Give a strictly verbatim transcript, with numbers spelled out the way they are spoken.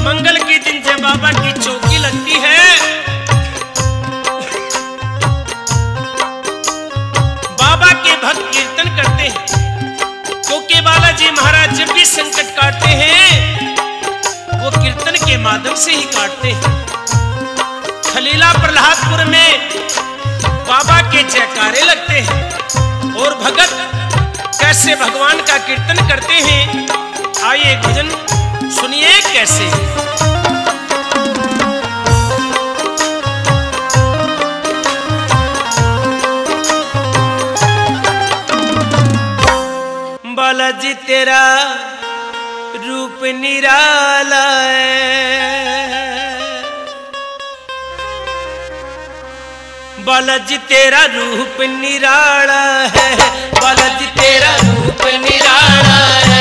मंगल के दिन जब बाबा की चौकी लगती है, बाबा के भक्त कीर्तन करते हैं, क्योंकि बालाजी महाराज जब भी संकट काटते हैं वो कीर्तन के माध्यम से ही काटते हैं। खलीला प्रहलादपुर में बाबा के जयकारे लगते हैं और भगत कैसे भगवान का कीर्तन करते हैं, आइए एक भजन सुनिए कैसे। बालाजी तेरा रूप निराला है, बालाजी तेरा रूप निराला है, बालाजी तेरा रूप निराला है।